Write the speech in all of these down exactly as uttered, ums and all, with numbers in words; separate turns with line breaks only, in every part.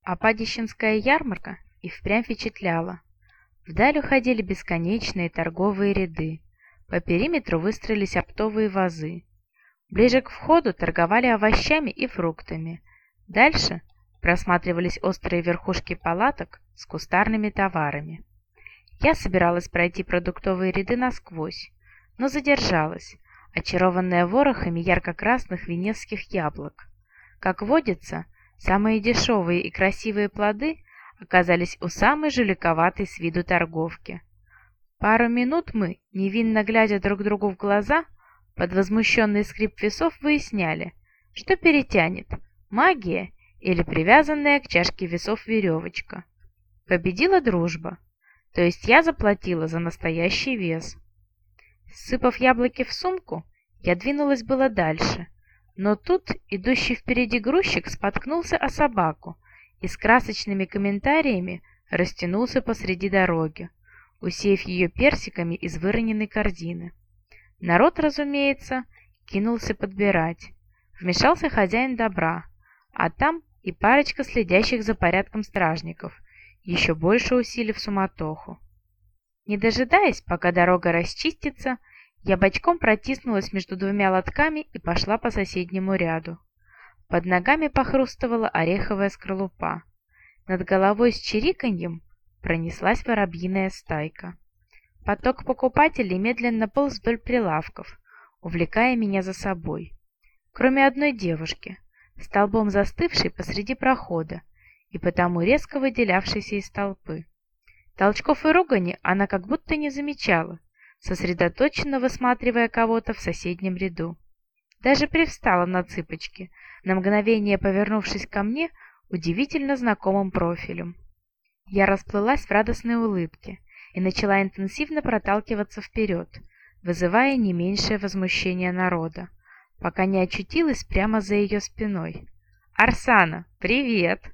А Падищенская ярмарка и впрямь впечатляла. Вдаль уходили бесконечные торговые ряды. По периметру выстроились оптовые вазы. Ближе к входу торговали овощами и фруктами. Дальше просматривались острые верхушки палаток с кустарными товарами. Я собиралась пройти продуктовые ряды насквозь, но задержалась, очарованная ворохами ярко-красных венецких яблок. Как водится, самые дешевые и красивые плоды оказались у самой жуликоватой с виду торговки. Пару минут мы, невинно глядя друг другу в глаза, под возмущенный скрип весов выясняли, что перетянет – магия или привязанная к чашке весов веревочка. Победила дружба, то есть я заплатила за настоящий вес. Сыпав яблоки в сумку, я двинулась было дальше, но тут идущий впереди грузчик споткнулся о собаку и с красочными комментариями растянулся посреди дороги, усеяв ее персиками из выроненной корзины. Народ, разумеется, кинулся подбирать. Вмешался хозяин добра, а там и парочка следящих за порядком стражников, еще больше усилив суматоху. Не дожидаясь, пока дорога расчистится, я бочком протиснулась между двумя лотками и пошла по соседнему ряду. Под ногами похрустывала ореховая скорлупа. Над головой с чириканьем пронеслась воробьиная стайка. Поток покупателей медленно полз вдоль прилавков, увлекая меня за собой. Кроме одной девушки, столбом застывшей посреди прохода и потому резко выделявшейся из толпы. Толчков и ругани она как будто не замечала, сосредоточенно высматривая кого-то в соседнем ряду. Даже привстала на цыпочки, на мгновение повернувшись ко мне удивительно знакомым профилем. Я расплылась в радостной улыбке и начала интенсивно проталкиваться вперед, вызывая не меньшее возмущение народа, пока не очутилась прямо за ее спиной. «Арсана, привет!»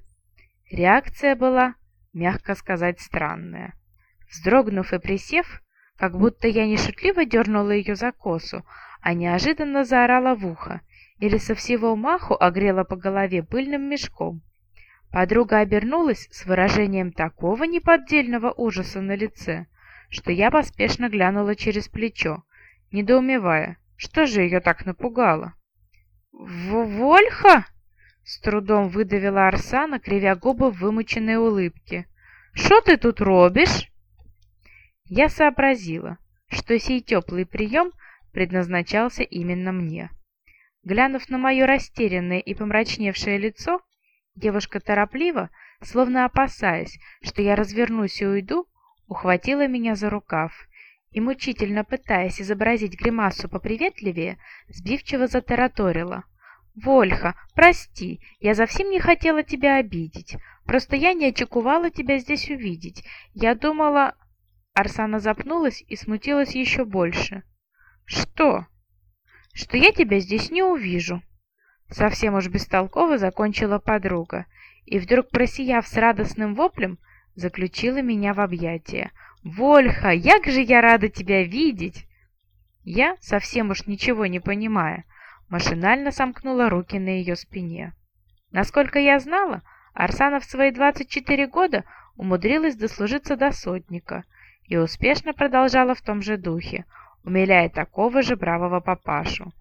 Реакция была, мягко сказать, странная. Вздрогнув и присев, как будто я не шутливо дернула ее за косу, а неожиданно заорала в ухо или со всего маху огрела по голове пыльным мешком. Подруга обернулась с выражением такого неподдельного ужаса на лице, что я поспешно глянула через плечо, недоумевая, что же ее так напугало. «Вольха?» — с трудом выдавила Арсана, кривя губы в вымученной улыбке. «Шо ты тут робишь?» Я сообразила, что сей теплый прием предназначался именно мне. Глянув на мое растерянное и помрачневшее лицо, девушка торопливо, словно опасаясь, что я развернусь и уйду, ухватила меня за рукав и, мучительно пытаясь изобразить гримасу поприветливее, сбивчиво затараторила. «Вольха, прости, я совсем не хотела тебя обидеть. Просто я не очекувала тебя здесь увидеть. Я думала...» Арсана запнулась и смутилась еще больше. «Что?» «Что я тебя здесь не увижу». Совсем уж бестолково закончила подруга и, вдруг просияв с радостным воплем, заключила меня в объятия. «Вольха, як же я рада тебя видеть!» Я, совсем уж ничего не понимая, машинально сомкнула руки на ее спине. Насколько я знала, Арсана в свои двадцать четыре года умудрилась дослужиться до сотника и успешно продолжала в том же духе, умиляя такого же бравого папашу.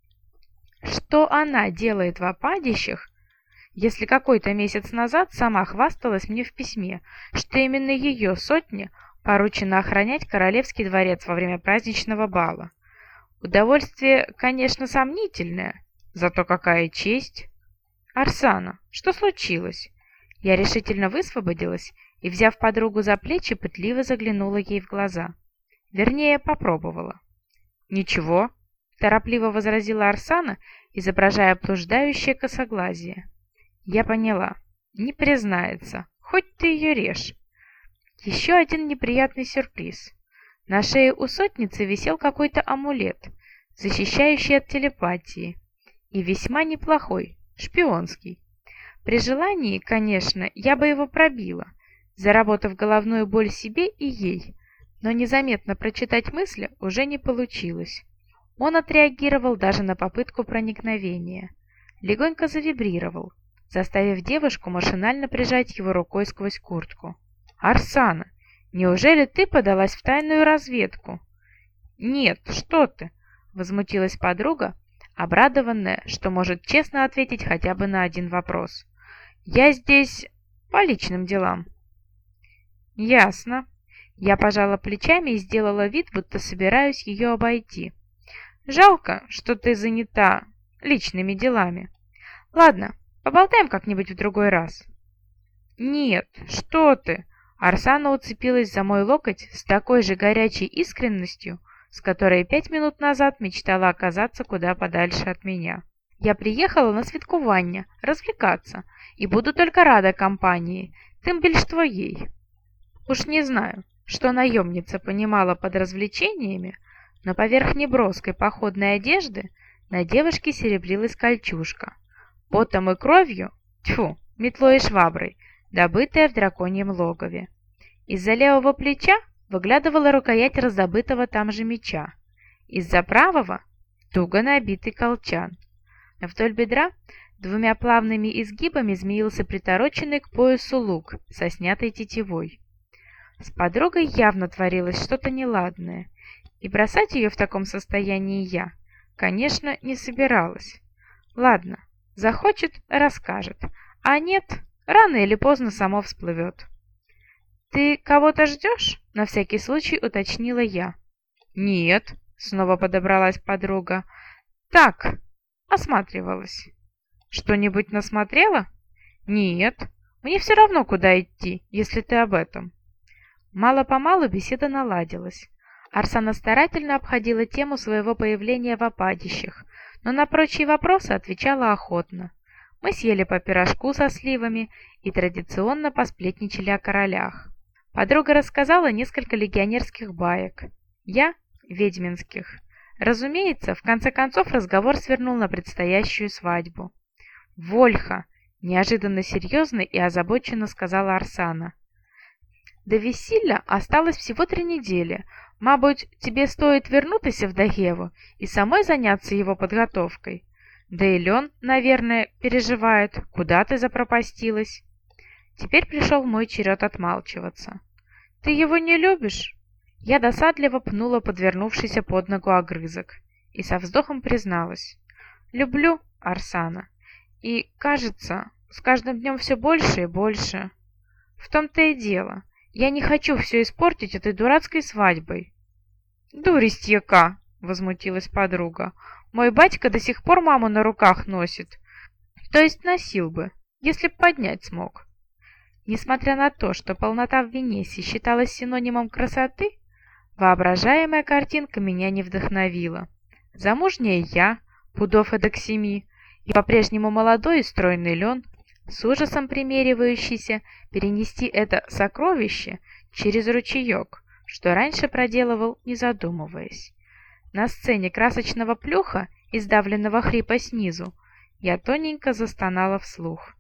Что она делает в Опадищах, если какой-то месяц назад сама хвасталась мне в письме, что именно ее сотне поручено охранять королевский дворец во время праздничного бала? Удовольствие, конечно, сомнительное, зато какая честь! «Арсана, что случилось?» Я решительно высвободилась и, взяв подругу за плечи, пытливо заглянула ей в глаза. Вернее, попробовала. «Ничего», — торопливо возразила Арсана, изображая блуждающее косоглазие. Я поняла. Не признается. Хоть ты ее режь. Еще один неприятный сюрприз. На шее у сотницы висел какой-то амулет, защищающий от телепатии, и весьма неплохой, шпионский. При желании, конечно, я бы его пробила, заработав головную боль себе и ей, но незаметно прочитать мысли уже не получилось. Он отреагировал даже на попытку проникновения. Легонько завибрировал, заставив девушку машинально прижать его рукой сквозь куртку. «Арсана, неужели ты подалась в тайную разведку?» «Нет, что ты!» — возмутилась подруга, обрадованная, что может честно ответить хотя бы на один вопрос. «Я здесь по личным делам». «Ясно». Я пожала плечами и сделала вид, будто собираюсь ее обойти. «Жалко, что ты занята личными делами. Ладно, поболтаем как-нибудь в другой раз». «Нет, что ты!» Арсана уцепилась за мой локоть с такой же горячей искренностью, с которой пять минут назад мечтала оказаться куда подальше от меня. «Я приехала на святкування, развлекаться, и буду только рада компании, тем більш твоей». Уж не знаю, что наемница понимала под развлечениями, но поверх неброской походной одежды на девушке серебрилась кольчужка, потом и кровью, тьфу, метлой и шваброй, добытая в драконьем логове. Из-за левого плеча выглядывала рукоять раздобытого там же меча, из-за правого — туго набитый колчан. Вдоль бедра двумя плавными изгибами змеился притороченный к поясу лук со снятой тетивой. С подругой явно творилось что-то неладное, и бросать ее в таком состоянии я, конечно, не собиралась. Ладно, захочет — расскажет, а нет, рано или поздно само всплывет. «Ты кого-то ждешь?» — на всякий случай уточнила я. «Нет», — снова подобралась подруга. «Так, осматривалась». «Что-нибудь насмотрела?» «Нет, мне все равно, куда идти, если ты об этом». Мало-помалу беседа наладилась. Арсана старательно обходила тему своего появления в опадищах, но на прочие вопросы отвечала охотно. Мы съели по пирожку со сливами и традиционно посплетничали о королях. Подруга рассказала несколько легионерских баек. Я — ведьминских. Разумеется, в конце концов разговор свернул на предстоящую свадьбу. «Вольха!» — неожиданно серьезно и озабоченно сказала Арсана. «До весілля осталось всего три недели. Мабуть, тебе стоит вернуться в Дагеву и самой заняться его подготовкой. Да и Лен, наверное, переживает, куда ты запропастилась». Теперь пришел мой черед отмалчиваться. «Ты его не любишь?» Я досадливо пнула подвернувшийся под ногу огрызок и со вздохом призналась. «Люблю Арсана. И, кажется, с каждым днем все больше и больше. В том-то и дело. Я не хочу все испортить этой дурацкой свадьбой». «Дуресть яка!» — возмутилась подруга. «Мой батька до сих пор маму на руках носит. То есть носил бы, если б поднять смог». Несмотря на то, что полнота в Венесе считалась синонимом красоты, воображаемая картинка меня не вдохновила. Замужняя я, пудов эдак семи, и по-прежнему молодой и стройный Лен, с ужасом примеривающийся перенести это сокровище через ручеек, что раньше проделывал, не задумываясь. На сцене красочного плюха, издавленного хрипа снизу, я тоненько застонала вслух.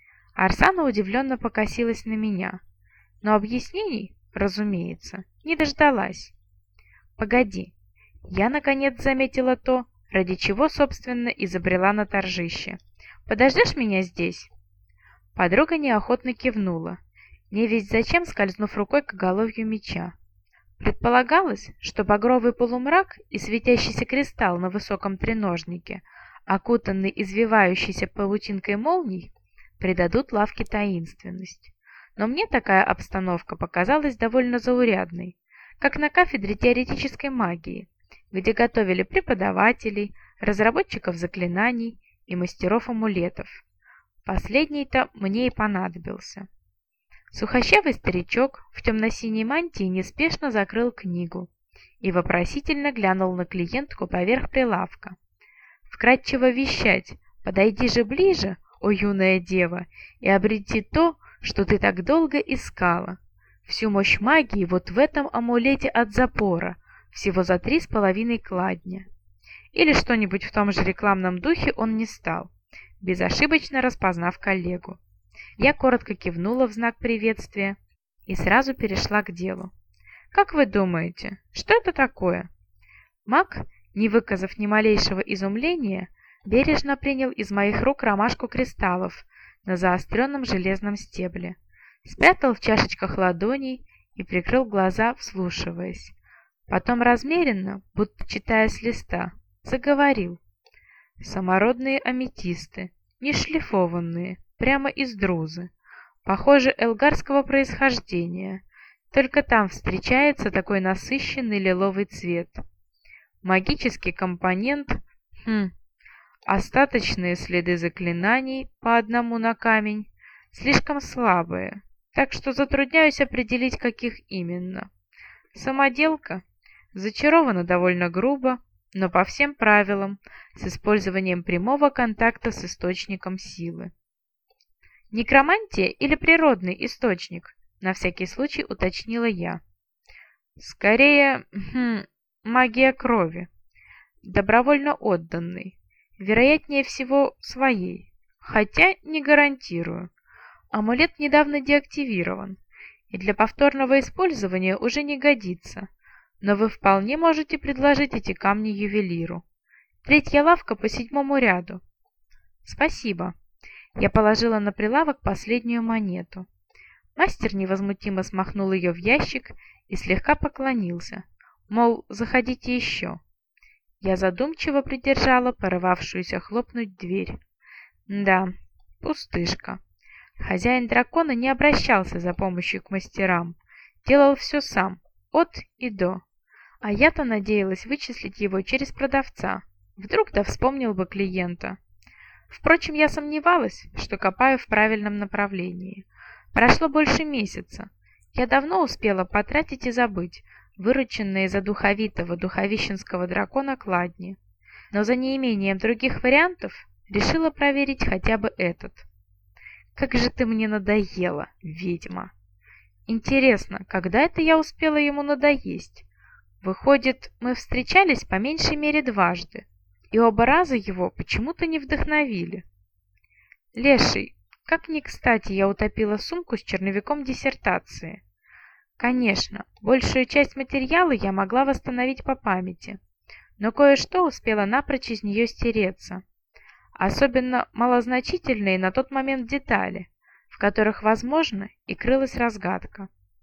Арсана удивленно покосилась на меня, но объяснений, разумеется, не дождалась. «Погоди, я наконец заметила то, ради чего, собственно, изобрела на торжище. Подождешь меня здесь?» Подруга неохотно кивнула, невесть зачем скользнув рукой к оголовью меча. Предполагалось, что багровый полумрак и светящийся кристалл на высоком треножнике, окутанный извивающейся паутинкой молний, придадут лавке таинственность. Но мне такая обстановка показалась довольно заурядной, как на кафедре теоретической магии, где готовили преподавателей, разработчиков заклинаний и мастеров амулетов. Последний-то мне и понадобился. Сухощавый старичок в темно-синей мантии неспешно закрыл книгу и вопросительно глянул на клиентку поверх прилавка. Вкратчиво вещать: «Подойди же ближе, о юная дева, и обрети то, что ты так долго искала. Всю мощь магии вот в этом амулете от запора, всего за три с половиной кладня». Или что-нибудь в том же рекламном духе он не стал, безошибочно распознав коллегу. Я коротко кивнула в знак приветствия и сразу перешла к делу. «Как вы думаете, что это такое?» Маг, не выказав ни малейшего изумления, бережно принял из моих рук ромашку кристаллов на заостренном железном стебле, спрятал в чашечках ладоней и прикрыл глаза, вслушиваясь. Потом размеренно, будто читая с листа, заговорил. Самородные аметисты, не шлифованные, прямо из друзы, похоже, элгарского происхождения, только там встречается такой насыщенный лиловый цвет. Магический компонент, хм, остаточные следы заклинаний по одному на камень, слишком слабые, так что затрудняюсь определить, каких именно. Самоделка зачарована довольно грубо, но по всем правилам, с использованием прямого контакта с источником силы. Некромантия или природный источник? На всякий случай уточнила я. Скорее, хм, магия крови, добровольно отданной, вероятнее всего своей, хотя не гарантирую. Амулет недавно деактивирован и для повторного использования уже не годится, но вы вполне можете предложить эти камни ювелиру. Третья лавка по седьмому ряду. Спасибо. Я положила на прилавок последнюю монету. Мастер невозмутимо смахнул ее в ящик и слегка поклонился, мол, заходите еще. Я задумчиво придержала порывавшуюся хлопнуть дверь. Да, пустышка. Хозяин дракона не обращался за помощью к мастерам, делал все сам, от и до. А я-то надеялась вычислить его через продавца. Вдруг да вспомнил бы клиента. Впрочем, я сомневалась, что копаю в правильном направлении. Прошло больше месяца. Я давно успела потратить и забыть вырученные за духовитого духовищенского дракона кладни. Но за неимением других вариантов решила проверить хотя бы этот. Как же ты мне надоела, ведьма! Интересно, когда это я успела ему надоесть? Выходит, мы встречались по меньшей мере дважды, и оба раза его почему-то не вдохновили. Леший, как ни кстати я утопила сумку с черновиком диссертации. Конечно, большую часть материала я могла восстановить по памяти, но кое-что успела напрочь из нее стереться. Особенно малозначительные на тот момент детали, в которых, возможно, и крылась разгадка.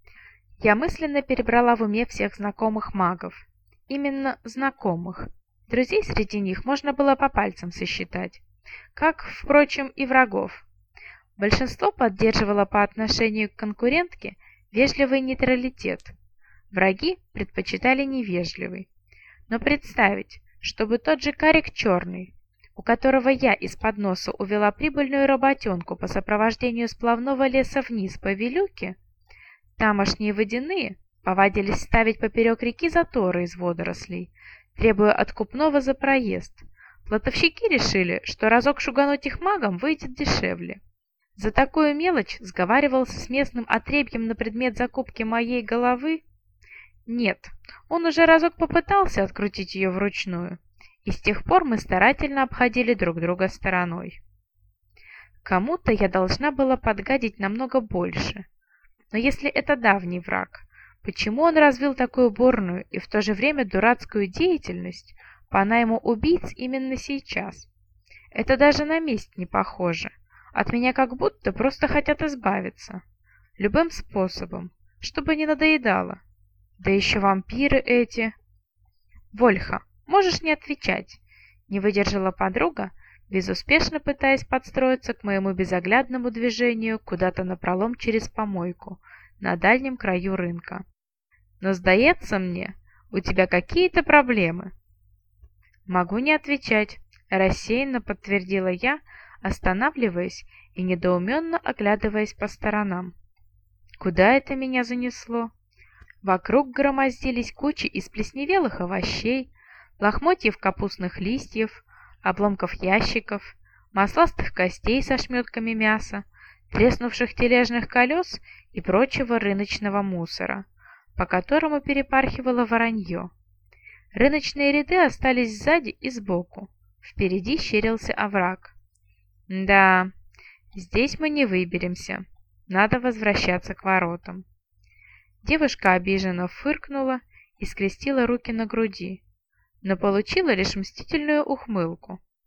Я мысленно перебрала в уме всех знакомых магов. Именно знакомых. Друзей среди них можно было по пальцам сосчитать. Как, впрочем, и врагов. Большинство поддерживало по отношению к конкурентке вежливый нейтралитет. Враги предпочитали невежливый. Но представить, чтобы тот же Карик Черный, у которого я из-под носа увела прибыльную работенку по сопровождению сплавного леса вниз по Вилюке, тамошние водяные повадились ставить поперек реки заторы из водорослей, требуя откупного за проезд. Плотовщики решили, что разок шугануть их магом выйдет дешевле. За такую мелочь сговаривался с местным отребьем на предмет закупки моей головы? Нет, он уже разок попытался открутить ее вручную, и с тех пор мы старательно обходили друг друга стороной. Кому-то я должна была подгадить намного больше. Но если это давний враг, почему он развил такую бурную и в то же время дурацкую деятельность по найму убийц именно сейчас? Это даже на месть не похоже. От меня как будто просто хотят избавиться. Любым способом, чтобы не надоедало. Да еще вампиры эти. Вольха, можешь не отвечать. Не выдержала подруга, безуспешно пытаясь подстроиться к моему безоглядному движению куда-то напролом через помойку на дальнем краю рынка. Но, сдается мне, у тебя какие-то проблемы. Могу не отвечать, рассеянно подтвердила я, останавливаясь и недоуменно оглядываясь по сторонам. Куда это меня занесло? Вокруг громоздились кучи из плесневелых овощей, лохмотьев капустных листьев, обломков ящиков, масластых костей со шметками мяса, треснувших тележных колес и прочего рыночного мусора, по которому перепархивало воронье. Рыночные ряды остались сзади и сбоку. Впереди щерился овраг. Да, здесь мы не выберемся. Надо возвращаться к воротам. Девушка обиженно фыркнула и скрестила руки на груди, но получила лишь мстительную ухмылку.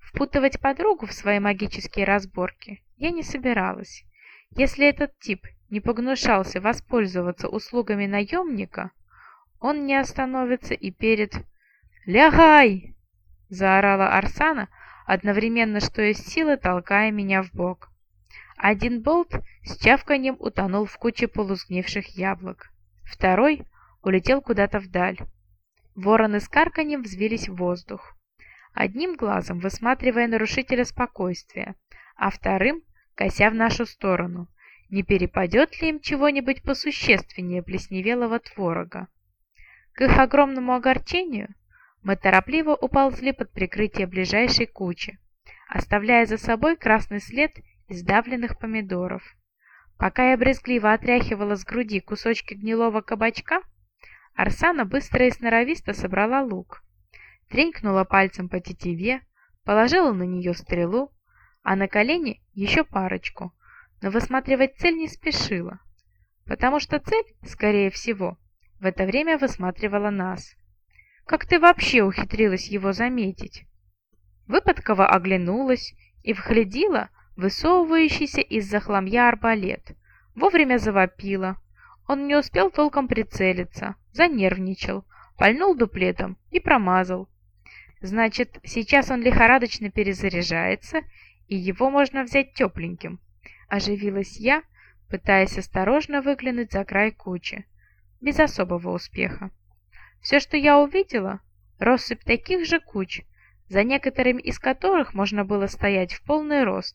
Впутывать подругу в свои магические разборки я не собиралась. Если этот тип не погнушался воспользоваться услугами наемника, он не остановится и перед... «Лягай!» — заорала Арсана, одновременно что из силы толкая меня в бок. Один болт с чавканьем утонул в куче полусгнивших яблок. Второй улетел куда-то вдаль. Вороны с карканьем взвились в воздух. Одним глазом высматривая нарушителя спокойствия, а вторым кося в нашу сторону, не перепадет ли им чего-нибудь посущественнее плесневелого творога. К их огромному огорчению мы торопливо уползли под прикрытие ближайшей кучи, оставляя за собой красный след из давленных помидоров. Пока я брезгливо отряхивала с груди кусочки гнилого кабачка, Арсана быстро и сноровисто собрала лук, тренькнула пальцем по тетиве, положила на нее стрелу, а на колени еще парочку, но высматривать цель не спешила, потому что цель, скорее всего, в это время высматривала нас. «Как ты вообще ухитрилась его заметить?» Выпадково оглянулась и вглядела высовывающийся из-за хламья арбалет. Вовремя завопила. Он не успел толком прицелиться, занервничал, пальнул дуплетом и промазал. Значит, сейчас он лихорадочно перезаряжается, и его можно взять тепленьким. Оживилась я, пытаясь осторожно выглянуть за край кучи. Без особого успеха. Все, что я увидела, россыпь таких же куч, за некоторыми из которых можно было стоять в полный рост.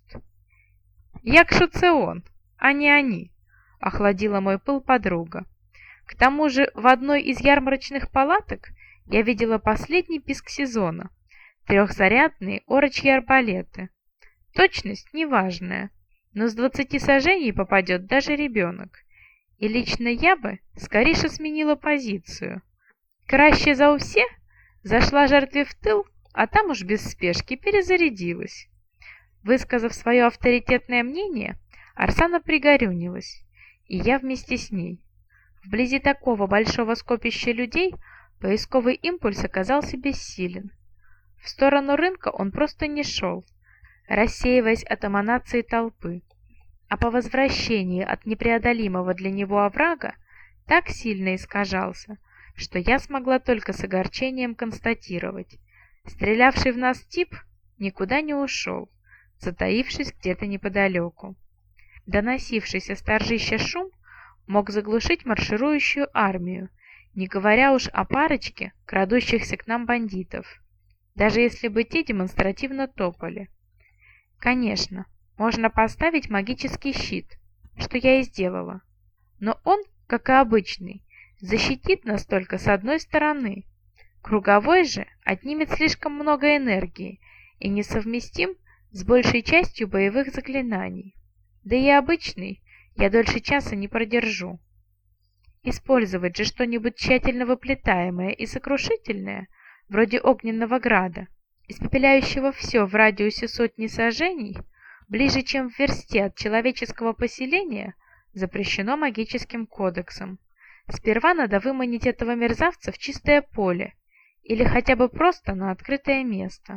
«Якшо це он, а не они», — охладила мой пыл подруга. К тому же в одной из ярмарочных палаток я видела последний писк сезона — трехзарядные орочьи арбалеты. Точность неважная, но с двадцати саженей попадет даже ребенок. И лично я бы скорее сменила позицию. Краще за все зашла жертве в тыл, а там уж без спешки перезарядилась. Высказав свое авторитетное мнение, Арсана пригорюнилась, и я вместе с ней. Вблизи такого большого скопища людей поисковый импульс оказался бессилен. В сторону рынка он просто не шел, рассеиваясь от эманации толпы, а по возвращении от непреодолимого для него оврага так сильно искажался, что я смогла только с огорчением констатировать: стрелявший в нас тип никуда не ушел, затаившись где-то неподалеку. Доносившийся с торжища шум мог заглушить марширующую армию, не говоря уж о парочке крадущихся к нам бандитов, даже если бы те демонстративно топали. Конечно, можно поставить магический щит, что я и сделала, но он, как и обычный, защитит нас только с одной стороны. Круговой же отнимет слишком много энергии и несовместим с большей частью боевых заклинаний. Да и обычный я дольше часа не продержу. Использовать же что-нибудь тщательно выплетаемое и сокрушительное, вроде огненного града, испепеляющего все в радиусе сотни саженей, ближе, чем в версте от человеческого поселения, запрещено магическим кодексом. Сперва надо выманить этого мерзавца в чистое поле или хотя бы просто на открытое место.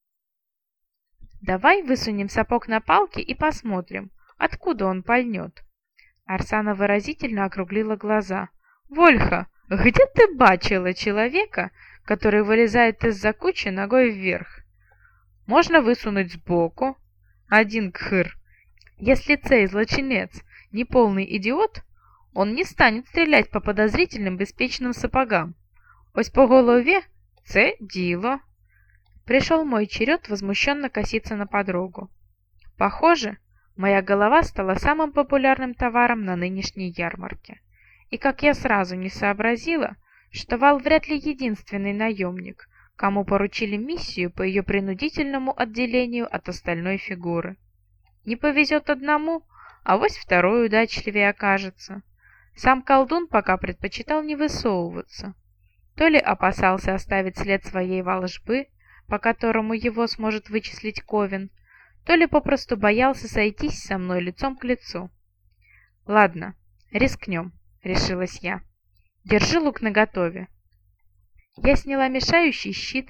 «Давай высунем сапог на палке и посмотрим, откуда он пальнет». Арсана выразительно округлила глаза. «Вольха, где ты бачила человека, который вылезает из-за кучи ногой вверх? Можно высунуть сбоку. Один кхыр. Если цей злочинец не полный идиот, он не станет стрелять по подозрительным беспечным сапогам. Ось по голове — це діло». Пришел мой черед возмущенно коситься на подругу. Похоже, моя голова стала самым популярным товаром на нынешней ярмарке. И как я сразу не сообразила, что Вал вряд ли единственный наемник, кому поручили миссию по ее принудительному отделению от остальной фигуры. Не повезет одному, авось второй удачливее окажется. Сам колдун пока предпочитал не высовываться. То ли опасался оставить след своей волжбы, по которому его сможет вычислить Ковен, то ли попросту боялся сойтись со мной лицом к лицу. «Ладно, рискнем», — решилась я. «Держи лук наготове». Я сняла мешающий щит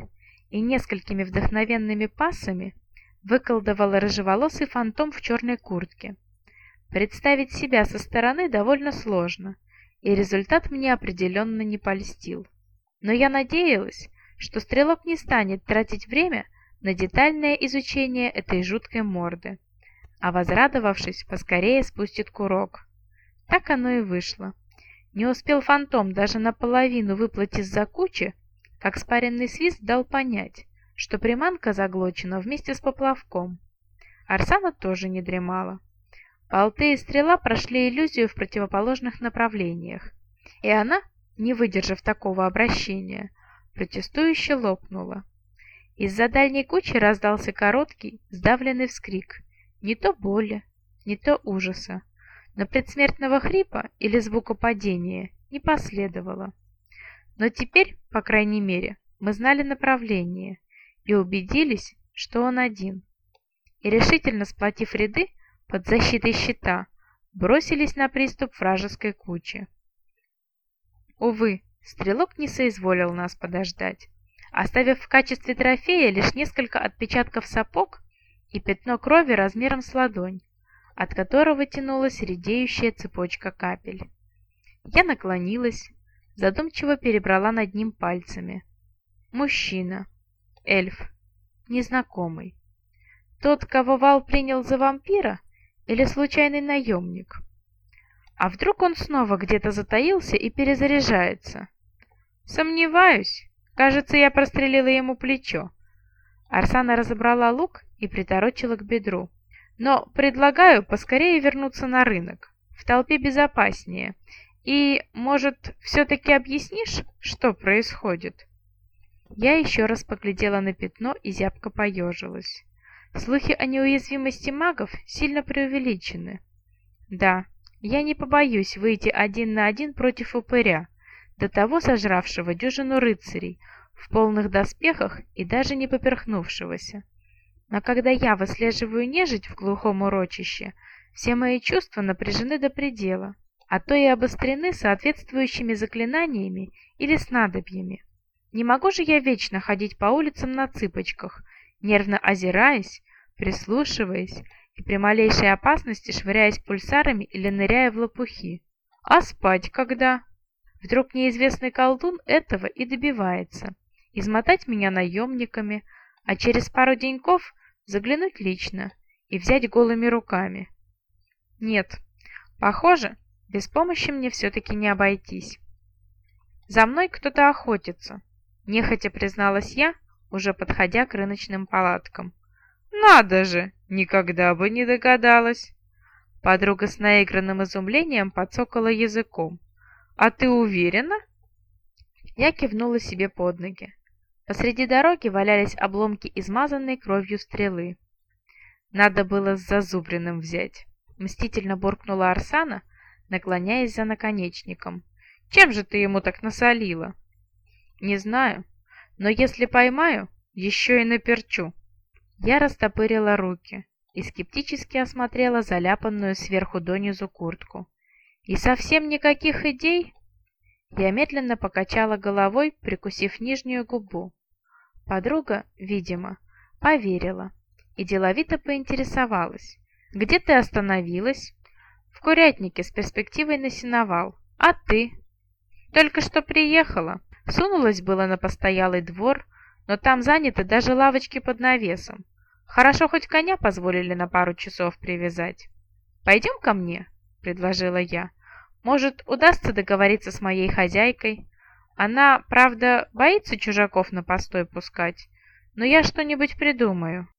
и несколькими вдохновенными пассами выколдовал рыжеволосый фантом в черной куртке. Представить себя со стороны довольно сложно, и результат мне определенно не польстил. Но я надеялась, что стрелок не станет тратить время на детальное изучение этой жуткой морды, а, возрадовавшись, поскорее спустит курок. Так оно и вышло. Не успел фантом даже наполовину выплыть из-за кучи, как спаренный свист дал понять, что приманка заглочена вместе с поплавком. Арсана тоже не дремала. Болты и стрела прошли иллюзию в противоположных направлениях, и она, не выдержав такого обращения, протестующе лопнула. Из-за дальней кучи раздался короткий, сдавленный вскрик, не то боли, не то ужаса, но предсмертного хрипа или звука падения не последовало. Но теперь, по крайней мере, мы знали направление и убедились, что он один. И решительно сплотив ряды под защитой щита, бросились на приступ вражеской кучи. Увы, стрелок не соизволил нас подождать, оставив в качестве трофея лишь несколько отпечатков сапог и пятно крови размером с ладонь, от которого тянулась редеющая цепочка капель. Я наклонилась, задумчиво перебрала над ним пальцами. Мужчина, эльф, незнакомый. Тот, кого Вал принял за вампира, или случайный наемник? А вдруг он снова где-то затаился и перезаряжается? Сомневаюсь. Кажется, я прострелила ему плечо. Арсана разобрала лук и приторочила к бедру. Но предлагаю поскорее вернуться на рынок. В толпе безопаснее. И, может, все-таки объяснишь, что происходит? Я еще раз поглядела на пятно и зябко поежилась. Слухи о неуязвимости магов сильно преувеличены. Да, я не побоюсь выйти один на один против упыря, до того сожравшего дюжину рыцарей, в полных доспехах и даже не поперхнувшегося. Но когда я выслеживаю нежить в глухом урочище, все мои чувства напряжены до предела, а то и обострены соответствующими заклинаниями или снадобьями. Не могу же я вечно ходить по улицам на цыпочках, нервно озираясь, прислушиваясь и при малейшей опасности швыряясь пульсарами или ныряя в лопухи. А спать когда? Вдруг неизвестный колдун этого и добивается. Измотать меня наемниками, а через пару деньков заглянуть лично и взять голыми руками. Нет, похоже, без помощи мне все-таки не обойтись. За мной кто-то охотится, нехотя призналась я, уже подходя к рыночным палаткам. «Надо же! Никогда бы не догадалась!» Подруга с наигранным изумлением подсокала языком. «А ты уверена?» Я кивнула себе под ноги. Посреди дороги валялись обломки измазанной кровью стрелы. «Надо было с зазубренным взять», — мстительно буркнула Арсана, наклоняясь за наконечником. «Чем же ты ему так насолила?» «Не знаю, но если поймаю, еще и наперчу». Я растопырила руки и скептически осмотрела заляпанную сверху донизу куртку. «И совсем никаких идей?» Я медленно покачала головой, прикусив нижнюю губу. Подруга, видимо, поверила и деловито поинтересовалась. «Где ты остановилась?» «В курятнике с перспективой на сеновал. А ты?» «Только что приехала. Сунулась было на постоялый двор, но там заняты даже лавочки под навесом. Хорошо, хоть коня позволили на пару часов привязать. «Пойдем ко мне», — предложила я. «Может, удастся договориться с моей хозяйкой? Она, правда, боится чужаков на постой пускать, но я что-нибудь придумаю».